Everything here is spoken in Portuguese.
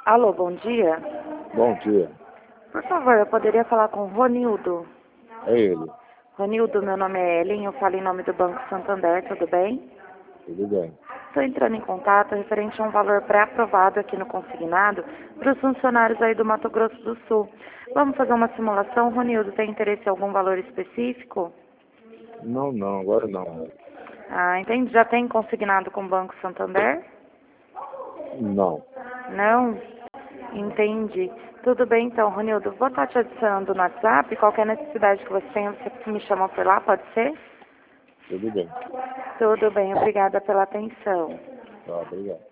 Alô, bom dia. Bom dia, Por favor, eu poderia falar com o Ronildo? é ele. Ronildo, meu nome é Ellen, eu falo em nome do Banco Santander, tudo bem? Tudo bem. Estou entrando em contato referente a um valor pré-aprovado aqui no consignado para os funcionários aí do Mato Grosso do Sul. Vamos fazer uma simulação, Ronildo, tem interesse em algum valor específico? Não, agora não. Ah, entendi. Já tem consignado com o Banco Santander? Não. Não? Entendi. Tudo bem então, Ronildo. Vou estar te adicionando no WhatsApp. Qualquer necessidade que você tenha, você me chama por lá, pode ser? Tudo bem. Tudo bem, obrigada pela atenção. Tá, obrigado.